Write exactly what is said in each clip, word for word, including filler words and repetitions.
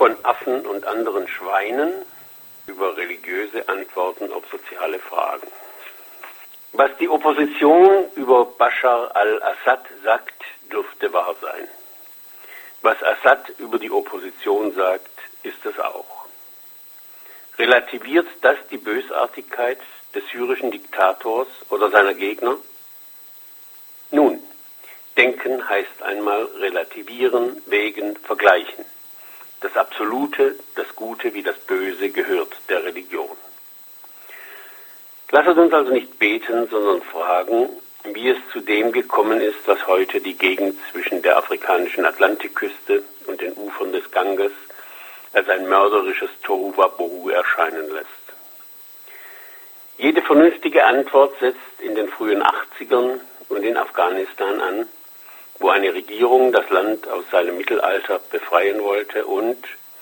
von Affen und anderen Schweinen über religiöse Antworten auf soziale Fragen. Was die Opposition über Bashar al-Assad sagt, dürfte wahr sein. Was Assad über die Opposition sagt, ist es auch. Relativiert das die Bösartigkeit des syrischen Diktators oder seiner Gegner? Nun, denken heißt einmal relativieren, wägen, vergleichen. Das Absolute, das Gute wie das Böse gehört der Religion. Lasset uns also nicht beten, sondern fragen, wie es zu dem gekommen ist, was heute die Gegend zwischen der afrikanischen Atlantikküste und den Ufern des Ganges als ein mörderisches Tohuwabohu erscheinen lässt. Jede vernünftige Antwort setzt in den frühen achtzigern und in Afghanistan an, wo eine Regierung das Land aus seinem Mittelalter befreien wollte und,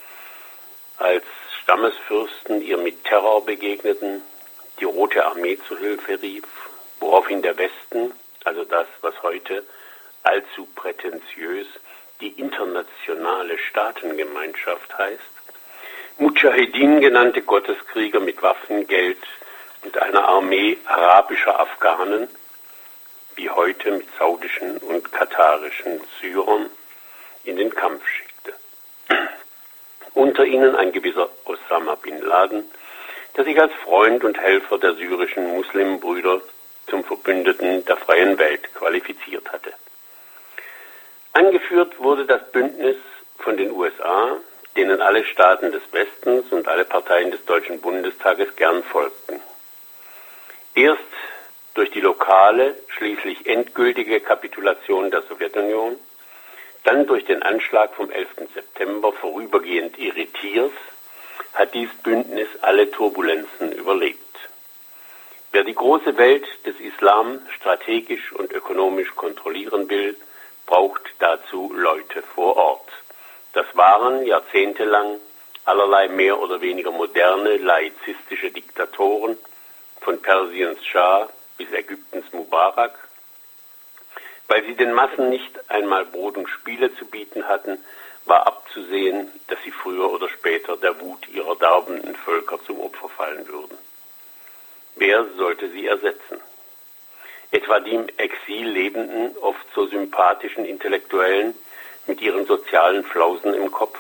als Stammesfürsten ihr mit Terror begegneten, die Rote Armee zu Hilfe rief, woraufhin der Westen, also das, was heute allzu prätentiös die internationale Staatengemeinschaft heißt, Mudschahidin genannte Gotteskrieger mit Waffen, Geld und einer Armee arabischer Afghanen, wie heute mit saudischen und katarischen Syrern, in den Kampf schickte. Unter ihnen ein gewisser Osama bin Laden, der sich als Freund und Helfer der syrischen Muslimbrüder zum Verbündeten der freien Welt qualifiziert hatte. Angeführt wurde das Bündnis von den U S A, denen alle Staaten des Westens und alle Parteien des Deutschen Bundestages gern folgten. Erst durch die lokale, schließlich endgültige Kapitulation der Sowjetunion, dann durch den Anschlag vom elften September vorübergehend irritiert, hat dies Bündnis alle Turbulenzen überlebt. Wer die große Welt des Islam strategisch und ökonomisch kontrollieren will, braucht dazu Leute vor Ort. Das waren jahrzehntelang allerlei mehr oder weniger moderne, laizistische Diktatoren, von Persiens Schah bis Ägyptens Mubarak. Weil sie den Massen nicht einmal Brot und Spiele zu bieten hatten, war abzusehen, dass sie früher oder später der Wut ihrer darbenden Völker zum Opfer fallen würden. Wer sollte sie ersetzen? Etwa die im Exil lebenden, oft so sympathischen Intellektuellen mit ihren sozialen Flausen im Kopf?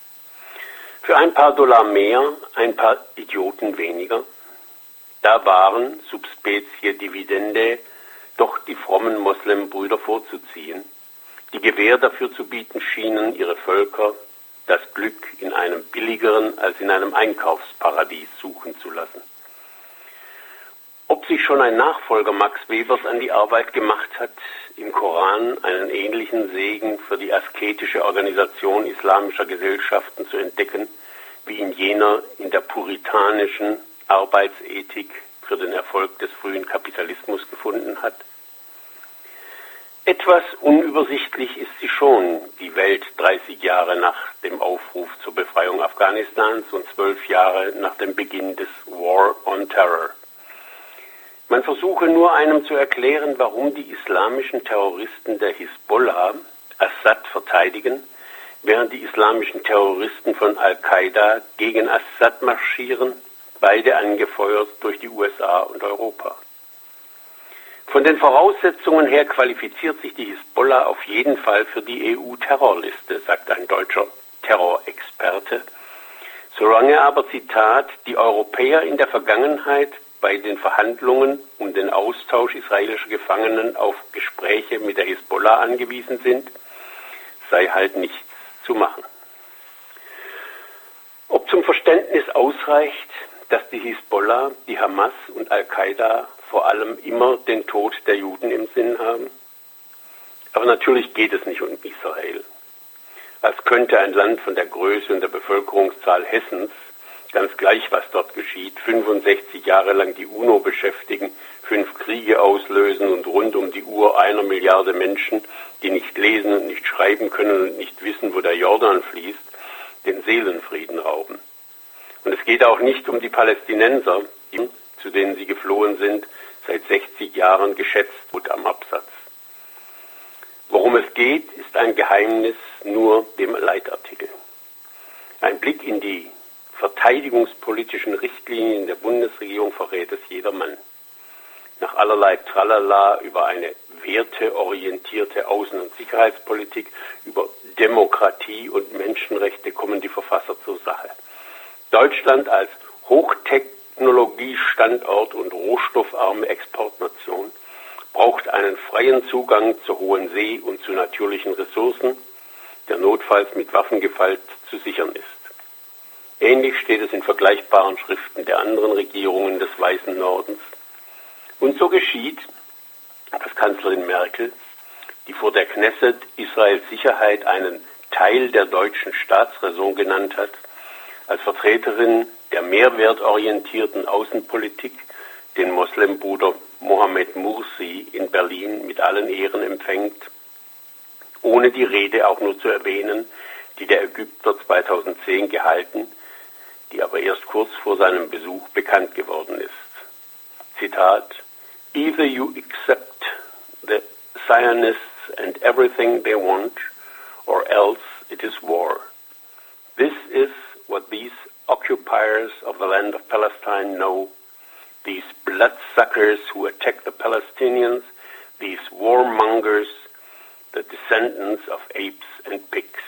Für ein paar Dollar mehr, ein paar Idioten weniger? Da waren, subspecie dividende, doch die frommen Moslembrüder vorzuziehen, die Gewähr dafür zu bieten schienen, ihre Völker das Glück in einem billigeren als in einem Einkaufsparadies suchen zu lassen. Ob sich schon ein Nachfolger Max Webers an die Arbeit gemacht hat, im Koran einen ähnlichen Segen für die asketische Organisation islamischer Gesellschaften zu entdecken, wie in jener in der puritanischen Arbeitsethik für den Erfolg des frühen Kapitalismus gefunden hat? Etwas unübersichtlich ist sie schon, die Welt dreißig Jahre nach dem Aufruf zur Befreiung Afghanistans und zwölf Jahre nach dem Beginn des War on Terror. Man versuche nur einem zu erklären, warum die islamischen Terroristen der Hisbollah Assad verteidigen, während die islamischen Terroristen von Al-Qaida gegen Assad marschieren, beide angefeuert durch die U S A und Europa. Von den Voraussetzungen her qualifiziert sich die Hisbollah auf jeden Fall für die E U-Terrorliste, sagt ein deutscher Terrorexperte. Solange aber, Zitat, die Europäer in der Vergangenheit bei den Verhandlungen um den Austausch israelischer Gefangenen auf Gespräche mit der Hisbollah angewiesen sind, sei halt nichts zu machen. Ob zum Verständnis ausreicht, dass die Hisbollah, die Hamas und Al-Qaida vor allem immer den Tod der Juden im Sinn haben? Aber natürlich geht es nicht um Israel. Als könnte ein Land von der Größe und der Bevölkerungszahl Hessens, ganz gleich was dort geschieht, fünfundsechzig Jahre lang die UNO beschäftigen, fünf Kriege auslösen und rund um die Uhr einer Milliarde Menschen, die nicht lesen und nicht schreiben können und nicht wissen, wo der Jordan fließt, den Seelenfrieden rauben. Und es geht auch nicht um die Palästinenser, die, zu denen sie geflohen sind, seit sechzig Jahren geschätzt wird am Absatz. Worum es geht, ist ein Geheimnis nur dem Leitartikel. Ein Blick in die verteidigungspolitischen Richtlinien der Bundesregierung verrät es jedermann. Nach allerlei Tralala über eine werteorientierte Außen- und Sicherheitspolitik, über Demokratie und Menschenrechte kommen die Verfasser zur Sache. Deutschland als Hochtechnologie-Standort und rohstoffarme Exportnation braucht einen freien Zugang zur hohen See und zu natürlichen Ressourcen, der notfalls mit Waffengewalt zu sichern ist. Ähnlich steht es in vergleichbaren Schriften der anderen Regierungen des Weißen Nordens. Und so geschieht, dass Kanzlerin Merkel, die vor der Knesset Israels Sicherheit einen Teil der deutschen Staatsräson genannt hat, als Vertreterin der mehrwertorientierten Außenpolitik den Moslembruder Mohammed Mursi in Berlin mit allen Ehren empfängt, ohne die Rede auch nur zu erwähnen, die der Ägypter zweitausendzehn gehalten, die aber erst kurz vor seinem Besuch bekannt geworden ist. Zitat: Either you accept the Zionists and everything they want, or else it is war. This is what these occupiers of the land of Palestine know, these bloodsuckers who attack the Palestinians, these warmongers, the descendants of apes and pigs.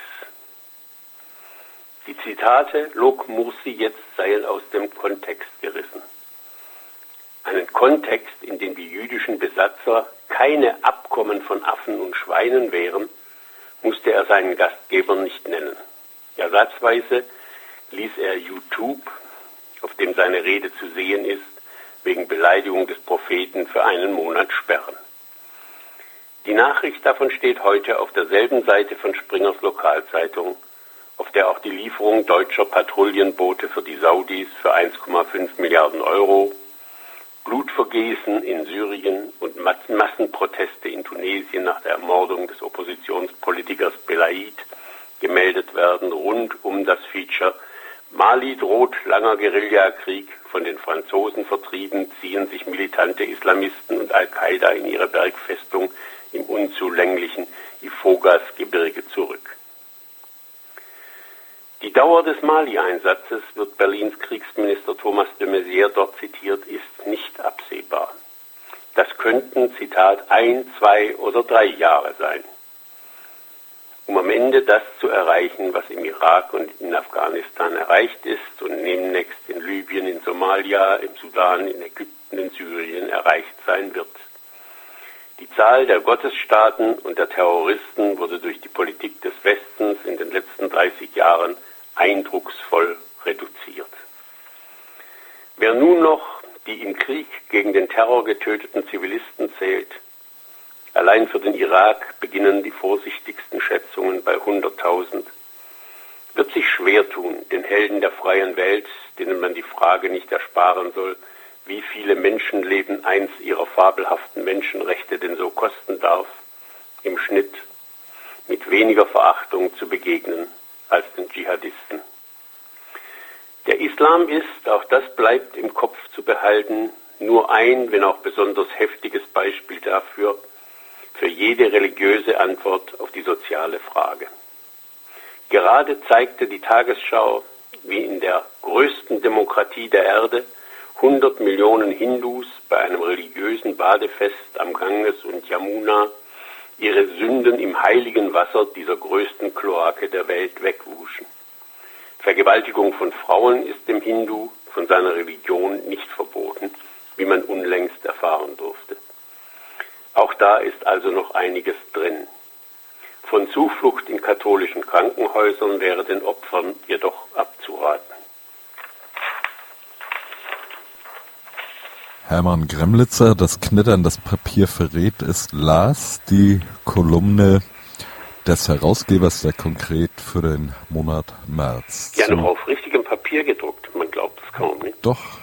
Die Zitate log Mursi jetzt seien aus dem Kontext gerissen. Einen Kontext, in dem die jüdischen Besatzer keine Abkommen von Affen und Schweinen wären, musste er seinen Gastgebern nicht nennen. Ersatzweise ließ er YouTube, auf dem seine Rede zu sehen ist, wegen Beleidigung des Propheten für einen Monat sperren. Die Nachricht davon steht heute auf derselben Seite von Springers Lokalzeitung, auf der auch die Lieferung deutscher Patrouillenboote für die Saudis für eins Komma fünf Milliarden Euro, Blutvergießen in Syrien und Massenproteste in Tunesien nach der Ermordung des Oppositionspolitikers Belaid gemeldet werden, rund um das Feature Mali droht langer Guerillakrieg, von den Franzosen vertrieben, ziehen sich militante Islamisten und Al-Qaida in ihre Bergfestung im unzulänglichen Ifogas-Gebirge zurück. Die Dauer des Mali-Einsatzes, wird Berlins Kriegsminister Thomas de Maizière dort zitiert, ist nicht absehbar. Das könnten, Zitat, ein, zwei oder drei Jahre sein. Um am Ende das zu erreichen, was im Irak und in Afghanistan erreicht ist und demnächst in Libyen, in Somalia, im Sudan, in Ägypten, in Syrien erreicht sein wird. Die Zahl der Gottesstaaten und der Terroristen wurde durch die Politik des Westens in den letzten dreißig Jahren eindrucksvoll reduziert. Wer nun noch die im Krieg gegen den Terror getöteten Zivilisten zählt, allein für den Irak beginnen die vorsichtigsten Schätzungen bei hunderttausend, wird sich schwer tun, den Helden der freien Welt, denen man die Frage nicht ersparen soll, wie viele Menschenleben eins ihrer fabelhaften Menschenrechte denn so kosten darf, im Schnitt mit weniger Verachtung zu begegnen als den Dschihadisten. Der Islam ist, auch das bleibt im Kopf zu behalten, nur ein, wenn auch besonders heftiges Beispiel dafür, für jede religiöse Antwort auf die soziale Frage. Gerade zeigte die Tagesschau, wie in der größten Demokratie der Erde hundert Millionen Hindus bei einem religiösen Badefest am Ganges und Yamuna ihre Sünden im heiligen Wasser dieser größten Kloake der Welt wegwuschen. Vergewaltigung von Frauen ist dem Hindu von seiner Religion nicht verboten, wie man unlängst erfahren durfte. Auch da ist also noch einiges drin. Von Zuflucht in katholischen Krankenhäusern wäre den Opfern jedoch abzuraten. Hermann Gremlitzer, das Knittern, das Papier verrät, ist las die Kolumne des Herausgebers der Konkret für den Monat März. Ja, noch auf richtigem Papier gedruckt, man glaubt es kaum nicht. Doch.